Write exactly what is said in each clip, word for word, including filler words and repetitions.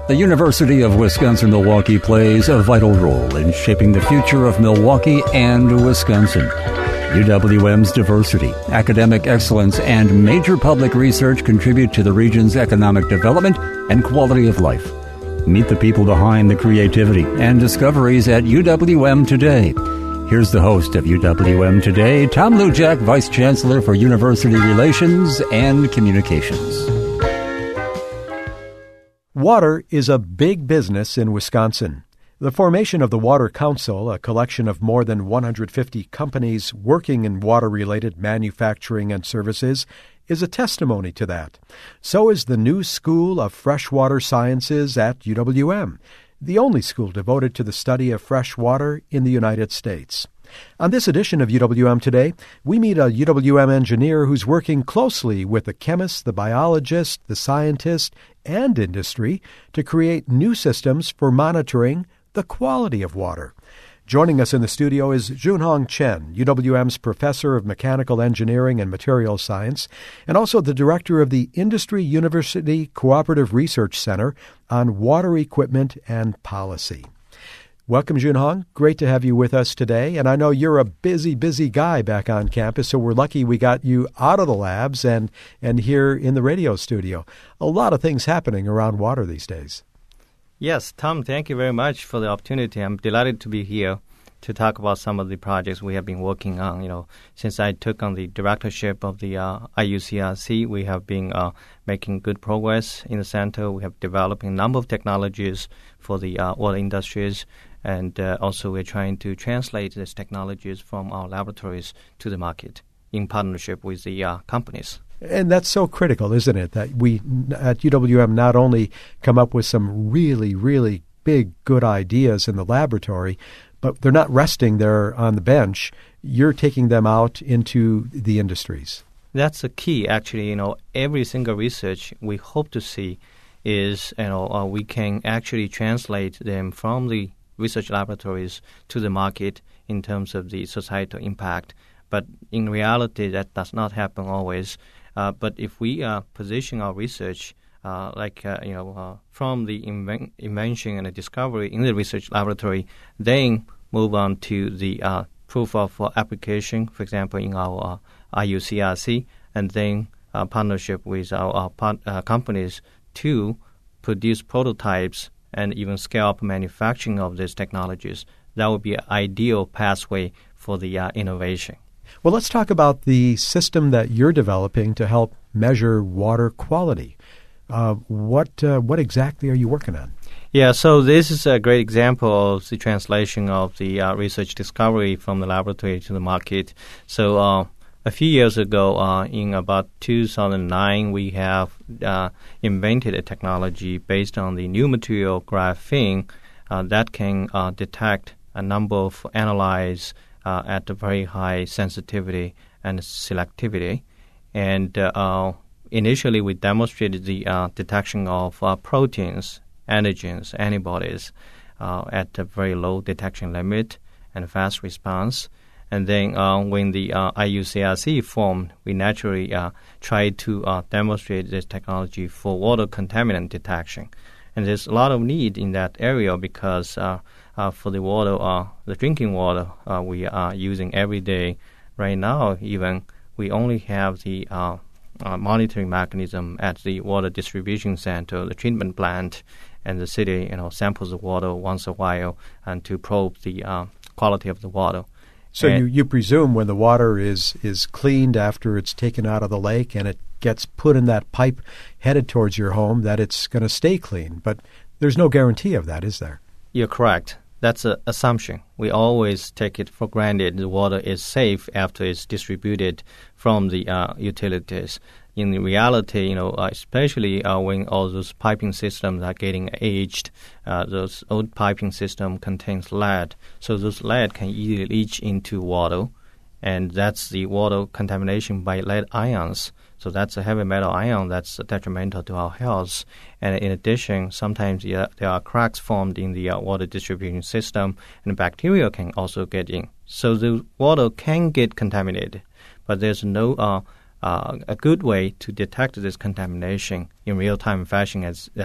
The University of Wisconsin-Milwaukee plays a vital role in shaping the future of Milwaukee and Wisconsin. U W M's diversity, academic excellence, and major public research contribute to the region's economic development and quality of life. Meet the people behind the creativity and discoveries at U W M Today. Here's the host of U W M Today, Tom Lujack, Vice Chancellor for University Relations and Communications. Water is a big business in Wisconsin. The formation of the Water Council, a collection of more than one hundred fifty companies working in water-related manufacturing and services, is a testimony to that. So is the new School of Freshwater Sciences at U W M, the only school devoted to the study of fresh water in the United States. On this edition of U W M Today, we meet a U W M engineer who's working closely with the chemist, the biologist, the scientist, and industry to create new systems for monitoring the quality of water. Joining us in the studio is Junhong Chen, U W M's Professor of Mechanical Engineering and Materials Science, and also the Director of the Industry University Cooperative Research Center on Water Equipment and Policy. Welcome, Junhong. Great to have you with us today. And I know you're a busy, busy guy back on campus, so we're lucky we got you out of the labs and, and here in the radio studio. A lot of things happening around water these days. Yes, Tom, thank you very much for the opportunity. I'm delighted to be here to talk about some of the projects we have been working on. You know, since I took on the directorship of the uh, I U C R C, we have been uh, making good progress in the center. We have developed a number of technologies for the uh, water industries. And uh, also we're trying to translate these technologies from our laboratories to the market in partnership with the uh, companies. And that's so critical, isn't it, that we at U W M not only come up with some really, really big, good ideas in the laboratory, but they're not resting there on the bench. You're taking them out into the industries. That's the key, actually. You know, every single research we hope to see is, you know, uh, we can actually translate them from the research laboratories to the market in terms of the societal impact. But in reality, that does not happen always. Uh, but if we uh, position our research uh, like, uh, you know, uh, from the inven- invention and the discovery in the research laboratory, then move on to the uh, proof of uh, application, for example, in our uh, I U C R C, and then uh, partnership with our, our part, uh, companies to produce prototypes and even scale up manufacturing of these technologies. That would be an ideal pathway for the uh, innovation. Well, let's talk about the system that you're developing to help measure water quality. Uh, what uh, what exactly are you working on? Yeah, so this is a great example of the translation of the uh, research discovery from the laboratory to the market. So uh, a few years ago, uh, in about two thousand nine, we have uh, invented a technology based on the new material graphene uh, that can uh, detect a number of analytes uh, at a very high sensitivity and selectivity. And uh, uh, initially, we demonstrated the uh, detection of uh, proteins, antigens, antibodies uh, at a very low detection limit and fast response. And then uh, when the uh, I U C R C formed, we naturally uh, tried to uh, demonstrate this technology for water contaminant detection. And there's a lot of need in that area because uh, uh, for the water, uh, the drinking water uh, we are using every day, right now even, we only have the uh, uh, monitoring mechanism at the water distribution center, the treatment plant, and the city, you know, samples the water once a while and to probe the uh, quality of the water. So you, you presume when the water is, is cleaned after it's taken out of the lake and it gets put in that pipe headed towards your home that it's going to stay clean. But there's no guarantee of that, is there? You're correct. That's an assumption. We always take it for granted the water is safe after it's distributed from the uh, utilities. In reality, you know, uh, especially uh, when all those piping systems are getting aged, uh, those old piping system contains lead, so those lead can easily leach into water, and that's the water contamination by lead ions. So that's a heavy metal ion that's detrimental to our health. And in addition, sometimes yeah, there are cracks formed in the uh, water distribution system, and bacteria can also get in. So the water can get contaminated, but there's no uh, uh, a good way to detect this contamination in real-time fashion as, as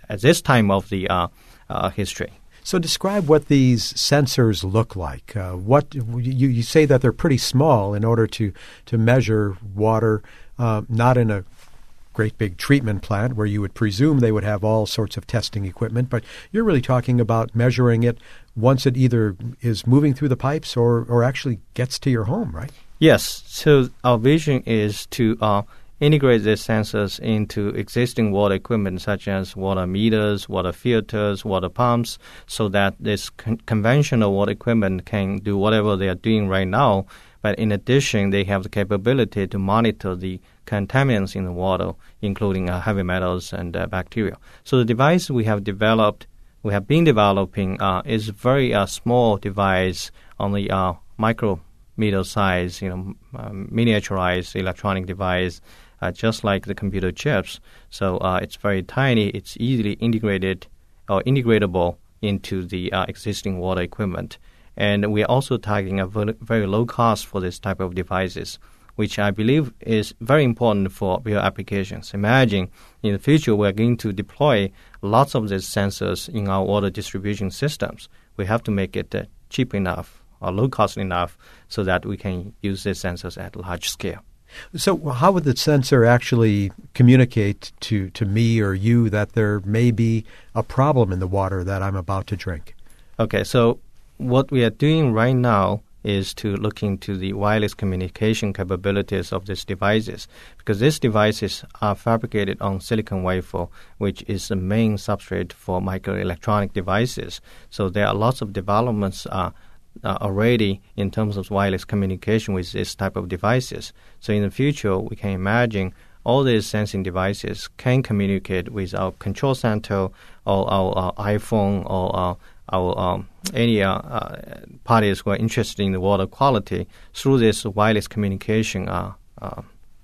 at this time of the uh, uh, history. So describe what these sensors look like. Uh, what you, you say that they're pretty small in order to, to measure water, uh, not in a great big treatment plant where you would presume they would have all sorts of testing equipment, but you're really talking about measuring it once it either is moving through the pipes or, or actually gets to your home, right? Yes. So our vision is to uh, integrate these sensors into existing water equipment such as water meters, water filters, water pumps, so that this con- conventional water equipment can do whatever they are doing right now. But in addition, they have the capability to monitor the contaminants in the water, including uh, heavy metals and uh, bacteria. So the device we have developed, we have been developing, uh, is a very uh, small device on the uh, micrometer size, you know, um, miniaturized electronic device, uh, just like the computer chips. So uh, it's very tiny. It's easily integrated or integratable into the uh, existing water equipment. And we are also targeting a very, very low cost for this type of devices, which I believe is very important for real applications. Imagine in the future we're going to deploy lots of these sensors in our water distribution systems. We have to make it uh, cheap enough or low cost enough so that we can use these sensors at large scale. So how would the sensor actually communicate to, to me or you that there may be a problem in the water that I'm about to drink? Okay, so what we are doing right now is to look into the wireless communication capabilities of these devices, because these devices are fabricated on silicon wafer, which is the main substrate for microelectronic devices. So there are lots of developments uh, uh, already in terms of wireless communication with this type of devices. So in the future, we can imagine all these sensing devices can communicate with our control center or our, our iPhone or our, our um, any uh, uh, parties who are interested in the water quality through this wireless communication uh, uh,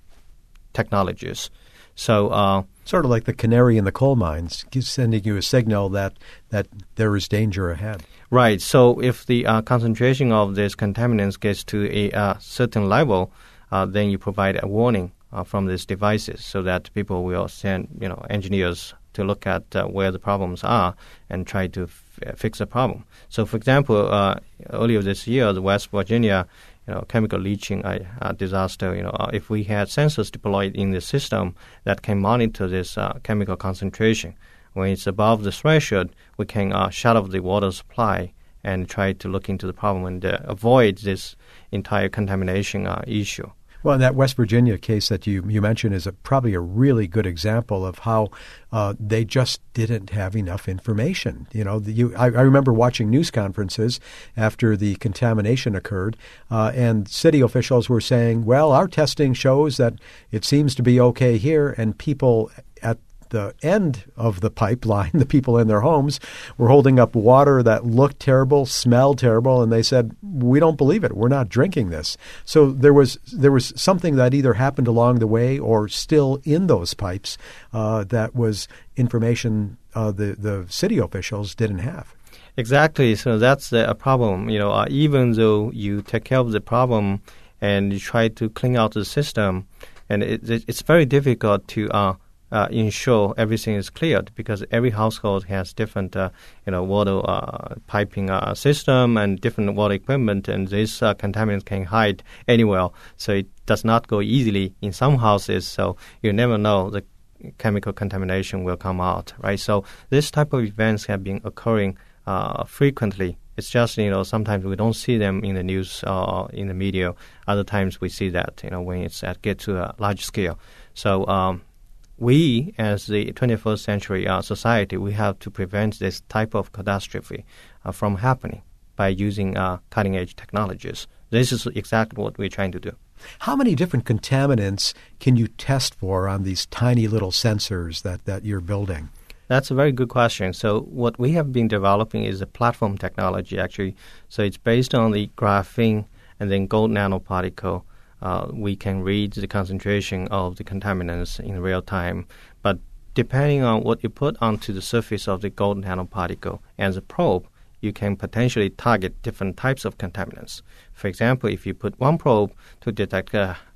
technologies. So uh, sort of like the canary in the coal mines, sending you a signal that, that there is danger ahead. Right. So if the uh, concentration of these contaminants gets to a uh, certain level, uh, then you provide a warning uh, from these devices so that people will send, you know, engineers to look at uh, where the problems are and try to f- fix the problem. So, for example, uh, earlier this year, the West Virginia, you know, chemical leaching uh, uh, disaster. You know, uh, if we had sensors deployed in the system that can monitor this uh, chemical concentration, when it's above the threshold, we can uh, shut off the water supply and try to look into the problem and uh, avoid this entire contamination uh, issue. Well, that West Virginia case that you, you mentioned is a, probably a really good example of how uh, they just didn't have enough information. You know, the, you, I, I remember watching news conferences after the contamination occurred, uh, and city officials were saying, well, our testing shows that it seems to be okay here, and people at the end of the pipeline, the people in their homes, were holding up water that looked terrible, smelled terrible, and they said, we don't believe it. We're not drinking this. So there was there was something that either happened along the way or still in those pipes uh, that was information uh, the, the city officials didn't have. Exactly. So that's the, a problem. You know, uh, even though you take care of the problem and you try to clean out the system, and it, it, it's very difficult to uh, Uh, ensure everything is cleared, because every household has different, uh, you know, water uh, piping uh, system and different water equipment, and these uh, contaminants can hide anywhere. So it does not go easily in some houses. So you never know the chemical contamination will come out, right? So this type of events have been occurring uh, frequently. It's just, you know, sometimes we don't see them in the news or in the media. Other times we see that, you know, when it's at get to a large scale. So um, we, as the twenty-first century uh, society, we have to prevent this type of catastrophe uh, from happening by using uh, cutting-edge technologies. This is exactly what we're trying to do. How many different contaminants can you test for on these tiny little sensors that, that you're building? That's a very good question. So what we have been developing is a platform technology, actually. So it's based on the graphene and then gold nanoparticle. Uh, we can read the concentration of the contaminants in real time. But depending on what you put onto the surface of the gold nanoparticle and the probe, you can potentially target different types of contaminants. For example, if you put one probe to detect uh,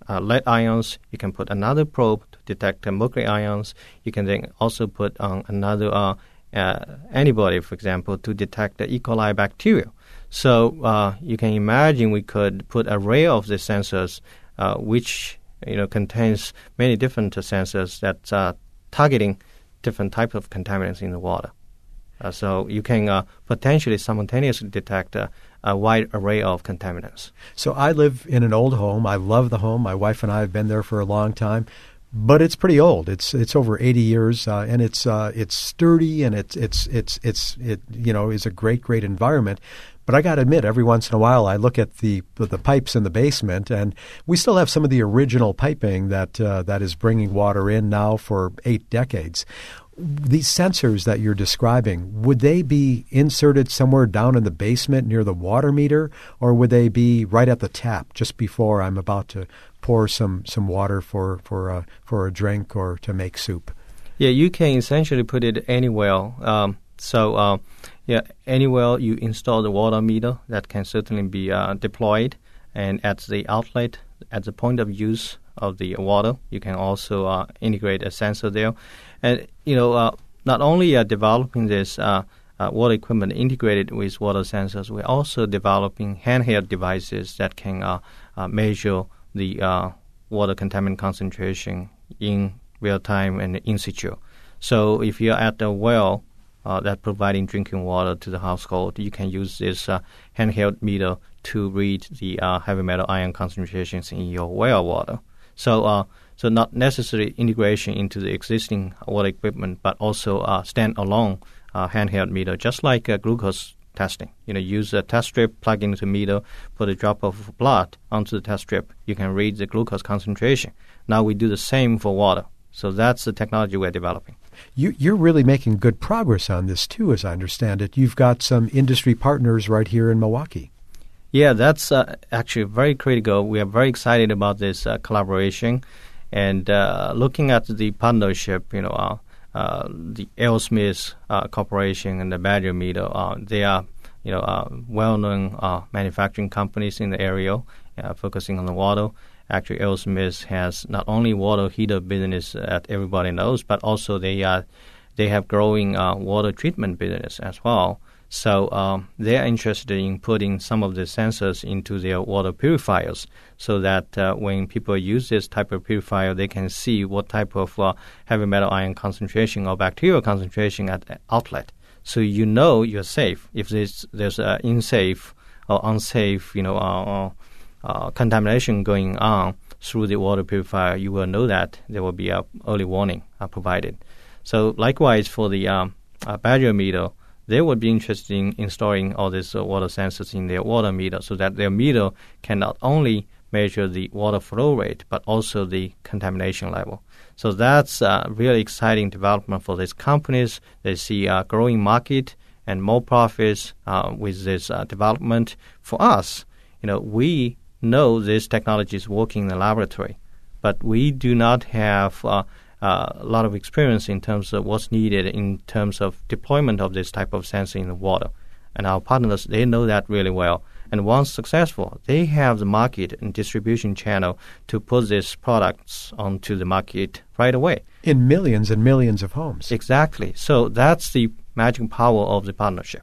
uh, lead ions. You can put another probe to detect uh, mercury ions. You can then also put on another uh, uh, antibody, for example, to detect the E. coli bacteria. So uh, you can imagine we could put an array of the sensors, uh, which you know contains many different uh, sensors that are targeting different types of contaminants in the water. Uh, so you can uh, potentially simultaneously detect uh, a wide array of contaminants. So I live in an old home. I love the home. My wife and I have been there for a long time, but it's pretty old. It's it's over eighty years, uh, and it's uh, it's sturdy, and it's it's it's it's it you know is a great great environment. But I got to admit, every once in a while, I look at the the pipes in the basement, and we still have some of the original piping that uh, that is bringing water in now for eight decades. These sensors that you're describing, would they be inserted somewhere down in the basement near the water meter, or would they be right at the tap just before I'm about to pour some, some water for for a, for a drink or to make soup? Yeah, you can essentially put it anywhere. Um, so, uh, yeah, anywhere you install the water meter, that can certainly be uh, deployed. And at the outlet, at the point of use of the water, you can also uh, integrate a sensor there. And, you know, uh, not only are developing this uh, uh, water equipment integrated with water sensors, we're also developing handheld devices that can uh, uh, measure the uh, water contaminant concentration in real time and in situ. So if you're at a well uh, that's providing drinking water to the household, you can use this uh, handheld meter to read the uh, heavy metal ion concentrations in your well water. So, uh, so not necessarily integration into the existing water equipment, but also uh, stand-alone uh, handheld meter, just like uh, glucose testing. You know, use a test strip, plug into the meter, put a drop of blood onto the test strip. You can read the glucose concentration. Now we do the same for water. So that's the technology we're developing. You, you're really making good progress on this too, as I understand it. You've got some industry partners right here in Milwaukee. Yeah, that's uh, actually very critical. We are very excited about this uh, collaboration, and uh, looking at the partnership, you know, uh, uh, the A L. Smith uh, Corporation and the Badger Meter, uh, they are, you know, uh, well-known uh, manufacturing companies in the area, uh, focusing on the water. Actually, A L. Smith has not only water heater business that everybody knows, but also they are they have growing uh, water treatment business as well. So um, they are interested in putting some of the sensors into their water purifiers so that uh, when people use this type of purifier, they can see what type of uh, heavy metal ion concentration or bacterial concentration at the outlet. So you know you're safe. If there's, there's uh, unsafe or unsafe, you know, uh, uh, contamination going on through the water purifier, you will know that there will be a early warning uh, provided. So likewise for the um, uh, Badger meter, they would be interested in installing all these uh, water sensors in their water meter so that their meter can not only measure the water flow rate, but also the contamination level. So that's a really exciting development for these companies. They see a growing market and more profits uh, with this uh, development. For us, you know, we know this technology is working in the laboratory, but we do not have uh, Uh, a lot of experience in terms of what's needed in terms of deployment of this type of sensor in the water. And our partners, they know that really well. And once successful, they have the market and distribution channel to put these products onto the market right away. In millions and millions of homes. Exactly. So that's the magic power of the partnership.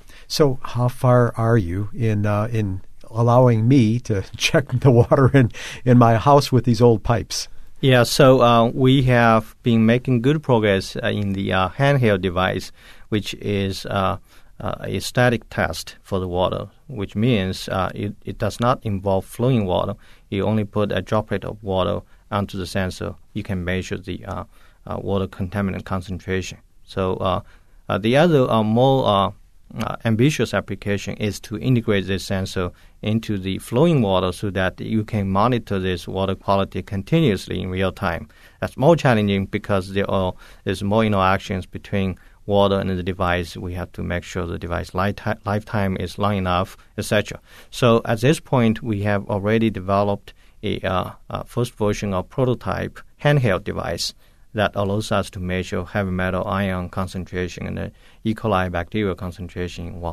So how far are you in uh, in allowing me to check the water in, in my house with these old pipes? Yeah, so uh, we have been making good progress uh, in the uh, handheld device, which is uh, uh, a static test for the water, which means uh, it, it does not involve flowing water. You only put a droplet of water onto the sensor. You can measure the uh, uh, water contaminant concentration. So uh, uh, the other uh, more uh, uh, ambitious application is to integrate this sensor into the flowing water so that you can monitor this water quality continuously in real time. That's more challenging because there are there's more interactions between water and the device. We have to make sure the device lifetime, lifetime is long enough, et cetera. So at this point, we have already developed a, uh, a first version of prototype handheld device that allows us to measure heavy metal ion concentration and the E. coli bacterial concentration in water.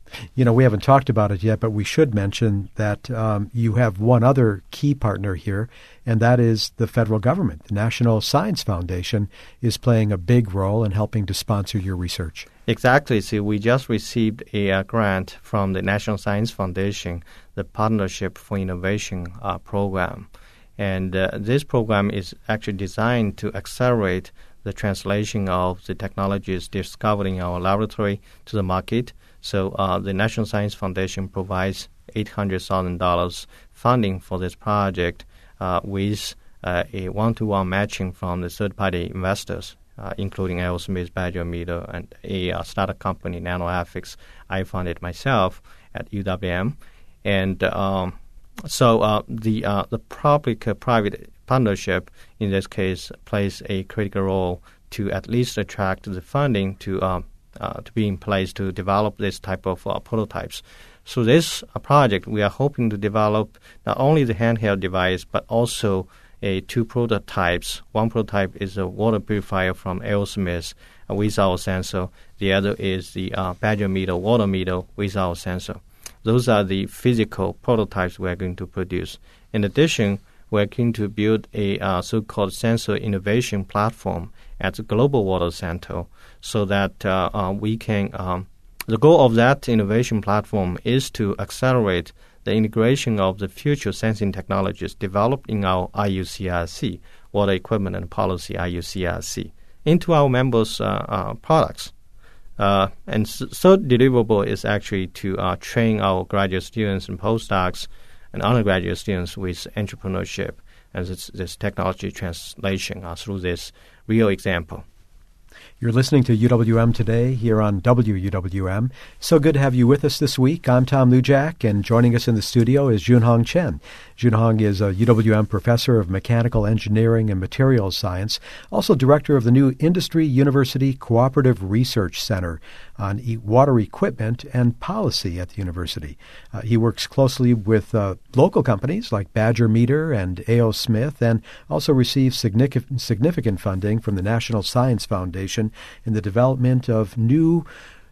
You know, we haven't talked about it yet, but we should mention that um, you have one other key partner here, and that is the federal government. The National Science Foundation is playing a big role in helping to sponsor your research. Exactly. See, we just received a uh, grant from the National Science Foundation, the Partnership for Innovation uh, program. And uh, this program is actually designed to accelerate the translation of the technologies discovered in our laboratory to the market. So uh, the National Science Foundation provides eight hundred thousand dollars funding for this project uh, with uh, a one-to-one matching from the third-party investors, uh, including A O. Smith, Badger Meter, and a uh, startup company, NanoEthics. I funded myself at U W M. And um, so uh, the uh, the public-private partnership, in this case, plays a critical role to at least attract the funding to um, uh, to be in place to develop this type of uh, prototypes. So this uh, project, we are hoping to develop not only the handheld device, but also a two prototypes. One prototype is a water purifier from A O. Smith uh, with our sensor. The other is the uh, Badger Meter water meter with our sensor. Those are the physical prototypes we are going to produce. In addition, we're going to build a uh, so-called sensor innovation platform at the Global Water Center so that uh, uh, we can, um, the goal of that innovation platform is to accelerate the integration of the future sensing technologies developed in our I U C R C, Water Equipment and Policy I U C R C, into our members' uh, uh, products. Uh, and s- third deliverable is actually to uh, train our graduate students and postdocs and undergraduate students with entrepreneurship and this, this technology translation uh, through this real example. You're listening to U W M Today here on W U W M. So good to have you with us this week. I'm Tom Lujack, and joining us in the studio is Junhong Chen. Junhong is a U W M professor of mechanical engineering and materials science, also director of the new Industry University Cooperative Research Center on e- water equipment and policy at the university. Uh, he works closely with uh, local companies like Badger Meter and A O. Smith, and also receives significant, significant funding from the National Science Foundation in the development of new,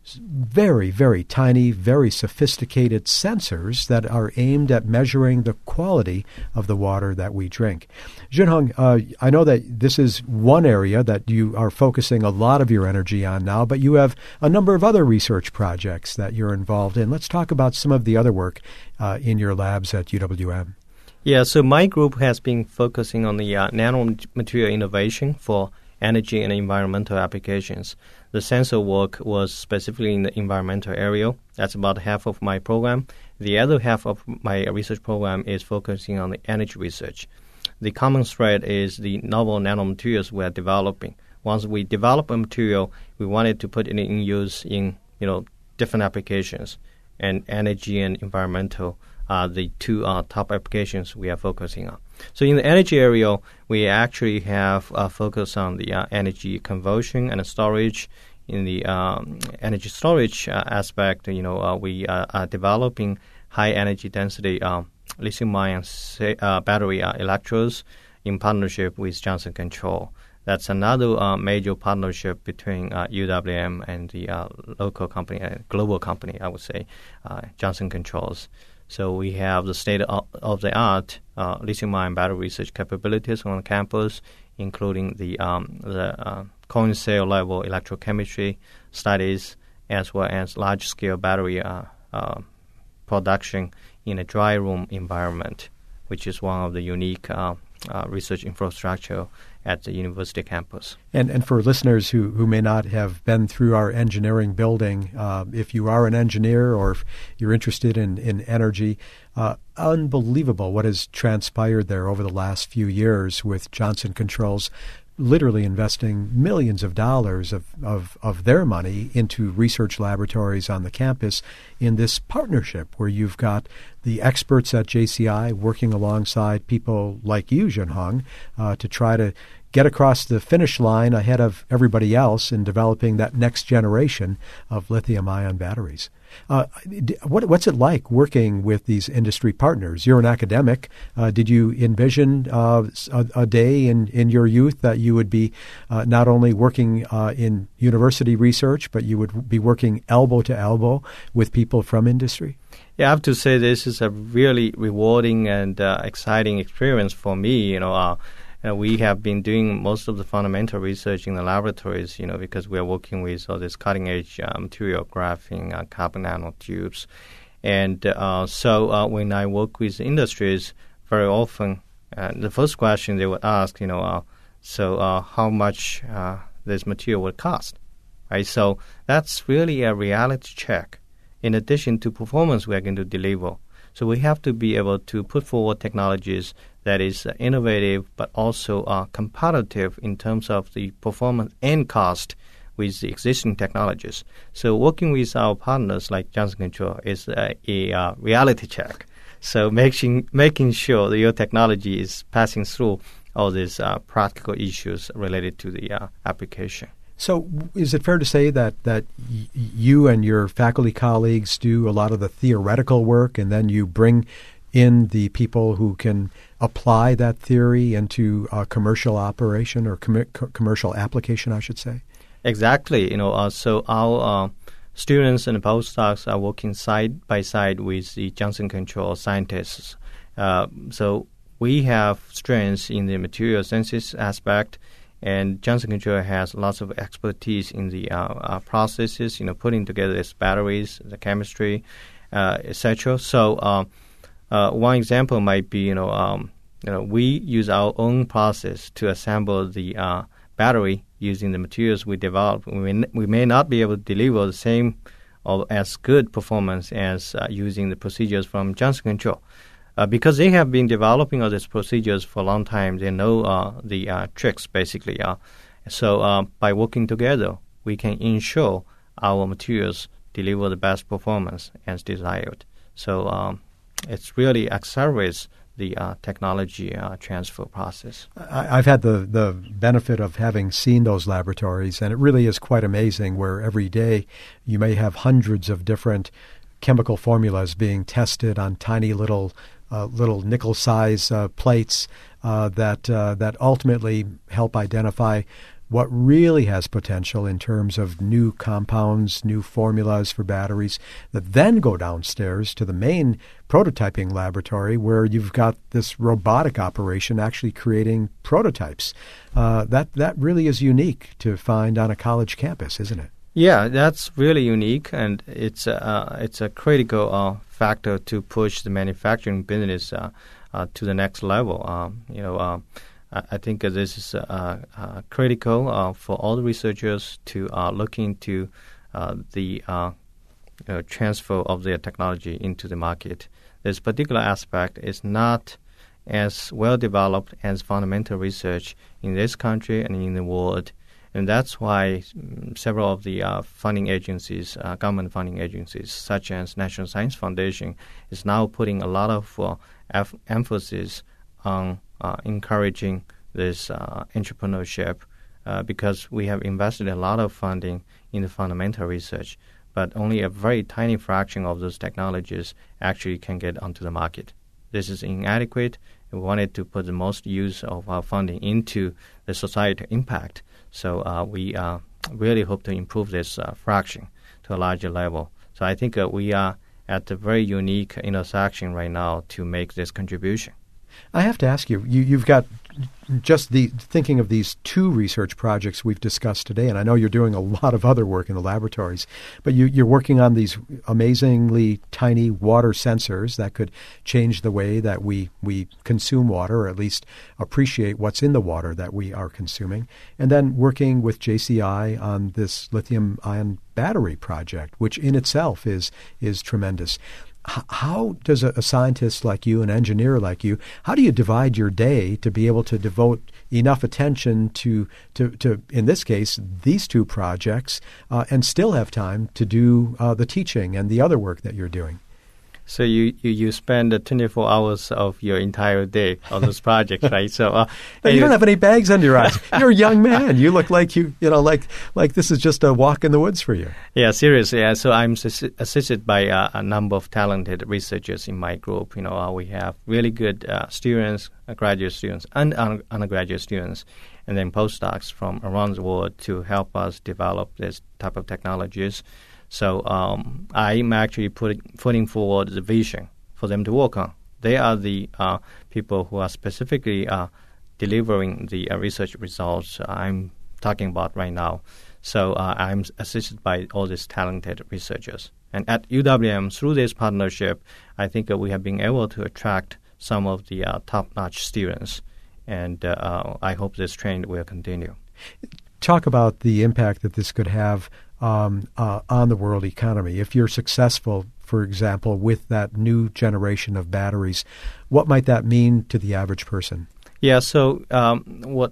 very, very tiny, very sophisticated sensors that are aimed at measuring the quality of the water that we drink. Junhong, uh, I know that this is one area that you are focusing a lot of your energy on now, but you have a number of other research projects that you're involved in. Let's talk about some of the other work uh, in your labs at U W M. Yeah, so my group has been focusing on the uh, nanomaterial innovation for energy and environmental applications. The sensor work was specifically in the environmental area. That's about half of my program. The other half of my research program is focusing on the energy research. The common thread is the novel nanomaterials we are developing. Once we develop a material, we wanted to put it in use in, you know, different applications. And energy and environmental are the two uh, top applications we are focusing on. So in the energy area, we actually have a focus on the uh, energy conversion and storage. In the um, energy storage uh, aspect, you know, uh, we uh, are developing high energy density uh, lithium-ion uh, battery uh, electrodes in partnership with Johnson Controls. That's another uh, major partnership between uh, U W M and the uh, local company, uh, global company, I would say, uh, Johnson Controls. So we have the state-of-the-art uh, lithium-ion battery research capabilities on campus, including the um, the uh, coin cell level electrochemistry studies, as well as large-scale battery uh, uh, production in a dry room environment, which is one of the unique uh, uh, research infrastructure at the university campus. And and for listeners who, who may not have been through our engineering building, uh, if you are an engineer or if you're interested in, in energy, uh, unbelievable what has transpired there over the last few years with Johnson Controls literally investing millions of dollars of, of, of their money into research laboratories on the campus in this partnership where you've got the experts at J C I working alongside people like you, Junhong, uh, to try to get across the finish line ahead of everybody else in developing that next generation of lithium-ion batteries. Uh, what, what's it like working with these industry partners? You're an academic. Uh, did you envision uh, a, a day in, in your youth that you would be uh, not only working uh, in university research, but you would be working elbow to elbow with people from industry? Yeah, I have to say this is a really rewarding and uh, exciting experience for me. You know, uh, Uh, we have been doing most of the fundamental research in the laboratories, you know, because we are working with all this cutting-edge uh, material, graphene, uh, carbon nanotubes. And uh, so uh, when I work with industries, very often uh, the first question they would ask, you know, uh, so uh, how much uh, this material would cost, right? So that's really a reality check. In addition to performance we are going to deliver. So we have to be able to put forward technologies that is uh, innovative but also uh, competitive in terms of the performance and cost with the existing technologies. So working with our partners like Johnson Control is uh, a uh, reality check. So making making sure that your technology is passing through all these uh, practical issues related to the uh, application. So is it fair to say that, that y- you and your faculty colleagues do a lot of the theoretical work, and then you bring in the people who can apply that theory into a commercial operation or com- commercial application, I should say? Exactly. You know, uh, so our uh, students and postdocs are working side by side with the Johnson Control scientists. Uh, so we have strengths in the material sciences aspect, and Johnson Control has lots of expertise in the uh, uh, processes, you know, putting together these batteries, the chemistry, uh, et cetera. So uh, uh, one example might be, you know, um, you know, we use our own process to assemble the uh, battery using the materials we develop. We may, we may not be able to deliver the same or as good performance as uh, using the procedures from Johnson Control. Uh, because they have been developing all these procedures for a long time, they know uh, the uh, tricks, basically. Uh. So uh, by working together, we can ensure our materials deliver the best performance as desired. So um, it really accelerates the uh, technology uh, transfer process. I, I've had the, the benefit of having seen those laboratories, and it really is quite amazing where every day you may have hundreds of different chemical formulas being tested on tiny little Uh, little nickel-size uh, plates uh, that uh, that ultimately help identify what really has potential in terms of new compounds, new formulas for batteries that then go downstairs to the main prototyping laboratory where you've got this robotic operation actually creating prototypes. Uh, that that really is unique to find on a college campus, isn't it? Yeah, that's really unique, and it's a, uh, it's a critical uh, factor to push the manufacturing business uh, uh, to the next level. Um, you know, uh, I, I think uh, this is uh, uh, critical uh, for all the researchers to uh, look into uh, the uh, you know, transfer of their technology into the market. This particular aspect is not as well developed as fundamental research in this country and in the world. And that's why several of the uh, funding agencies, uh, government funding agencies, such as National Science Foundation, is now putting a lot of uh, f- emphasis on uh, encouraging this uh, entrepreneurship uh, because we have invested a lot of funding in the fundamental research, but only a very tiny fraction of those technologies actually can get onto the market. This is inadequate. We wanted to put the most use of our funding into the societal impact. So uh, we uh, really hope to improve this uh, fraction to a larger level. So I think uh, we are at a very unique intersection right now to make this contribution. I have to ask you, you you've got just the thinking of these two research projects we've discussed today, and I know you're doing a lot of other work in the laboratories, but you, you're working on these amazingly tiny water sensors that could change the way that we, we consume water, or at least appreciate what's in the water that we are consuming, and then working with J C I on this lithium-ion battery project, which in itself is is tremendous. How does a, a scientist like you, an engineer like you, how do you divide your day to be able to devote enough attention to, to, to in this case, these two projects, uh, and still have time to do uh, the teaching and the other work that you're doing? So you, you, you spend uh, twenty-four hours of your entire day on this project, right? So uh, no, you don't have any bags under your eyes. You're a young man. You look like you you know like like this is just a walk in the woods for you. Yeah, seriously. Yeah. So I'm assi- assisted by uh, a number of talented researchers in my group. You know, uh, we have really good uh, students, uh, graduate students, and un- undergraduate students, and then postdocs from around the world to help us develop this type of technologies. So um, I'm actually putting putting forward the vision for them to work on. They are the uh, people who are specifically uh, delivering the uh, research results I'm talking about right now. So uh, I'm assisted by all these talented researchers. And at U W M, through this partnership, I think uh, we have been able to attract some of the uh, top-notch students. And uh, uh, I hope this trend will continue. Talk about the impact that this could have Um, uh, on the world economy. If you're successful, for example, with that new generation of batteries, what might that mean to the average person? Yeah, so um, what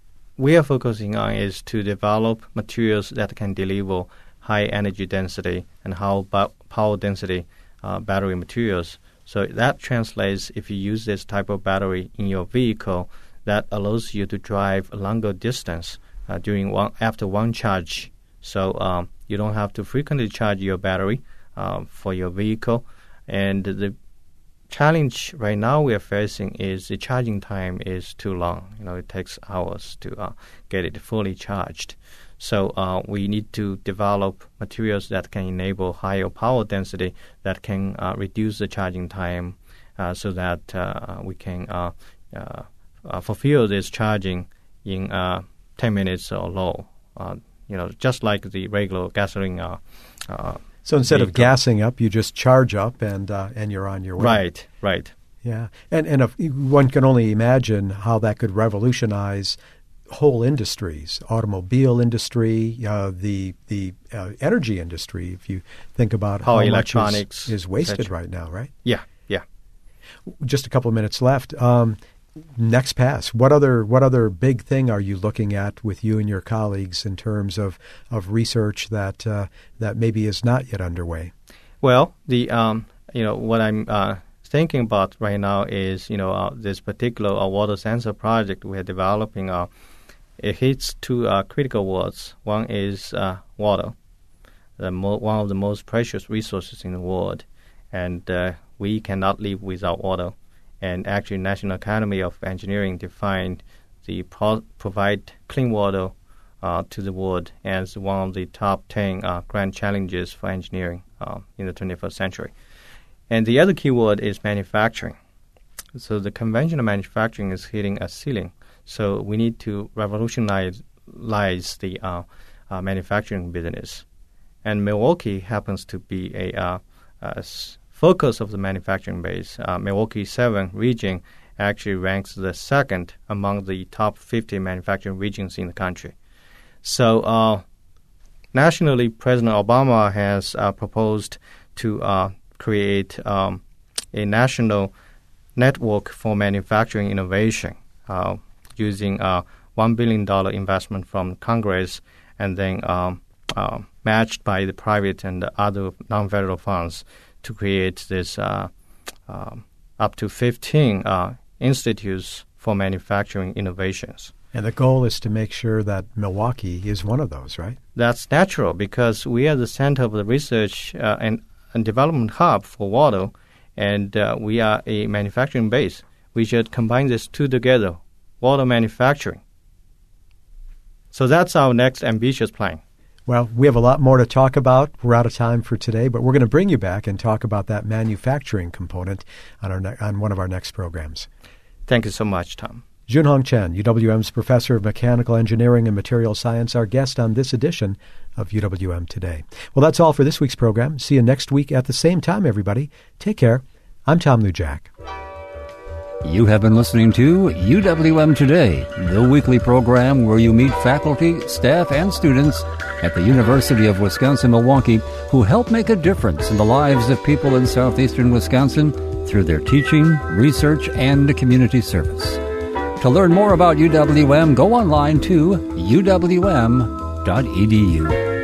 we are focusing on is to develop materials that can deliver high energy density and how ba- power density uh, battery materials. So that translates, if you use this type of battery in your vehicle, that allows you to drive a longer distance uh, during one, after one charge. So um, you don't have to frequently charge your battery uh, for your vehicle. And the challenge right now we are facing is the charging time is too long. You know, it takes hours to uh, get it fully charged. So uh, we need to develop materials that can enable higher power density that can uh, reduce the charging time uh, so that uh, we can uh, uh, uh, fulfill this charging in uh, ten minutes or low. Uh, You know, just like the regular gasoline. Uh, uh, so instead vehicle. of gassing up, you just charge up and uh, and you're on your way. Right, right. Yeah, and and if, one can only imagine how that could revolutionize whole industries, automobile industry, uh, the the uh, energy industry. If you think about Power how electronics much is, is wasted et cetera right now, right? Yeah, yeah. Just a couple of minutes left. Um, Next pass. What other what other big thing are you looking at with you and your colleagues in terms of, of research that uh, that maybe is not yet underway? Well, the um, you know what I'm uh, thinking about right now is you know uh, this particular uh, water sensor project we are developing. Uh, it hits two uh, critical words. One is uh, water, the mo- one of the most precious resources in the world, and uh, we cannot live without water. And actually, National Academy of Engineering defined the pro- provide clean water uh, to the world as one of the top ten uh, grand challenges for engineering uh, in the twenty-first century. And the other key word is manufacturing. So the conventional manufacturing is hitting a ceiling. So we need to revolutionize the uh, uh, manufacturing business. And Milwaukee happens to be a, uh, a focus of the manufacturing base. Uh, Milwaukee seven region actually ranks the second among the top fifty manufacturing regions in the country. So uh, nationally, President Obama has uh, proposed to uh, create um, a national network for manufacturing innovation uh, using a one billion dollars investment from Congress and then um, uh, matched by the private and other non-federal funds to create this uh, um, up to fifteen uh, institutes for manufacturing innovations. And the goal is to make sure that Milwaukee is one of those, right? That's natural because we are the center of the research uh, and, and development hub for water, and uh, we are a manufacturing base. We should combine these two together, water manufacturing. So that's our next ambitious plan. Well, we have a lot more to talk about. We're out of time for today, but we're going to bring you back and talk about that manufacturing component on our ne- on one of our next programs. Thank you so much, Tom. Junhong Chen, U W M's Professor of Mechanical Engineering and Material Science, our guest on this edition of U W M Today. Well, that's all for this week's program. See you next week at the same time, everybody. Take care. I'm Tom Lujak. You have been listening to U W M Today, the weekly program where you meet faculty, staff, and students at the University of Wisconsin-Milwaukee who help make a difference in the lives of people in southeastern Wisconsin through their teaching, research, and community service. To learn more about U W M, go online to u w m dot e d u.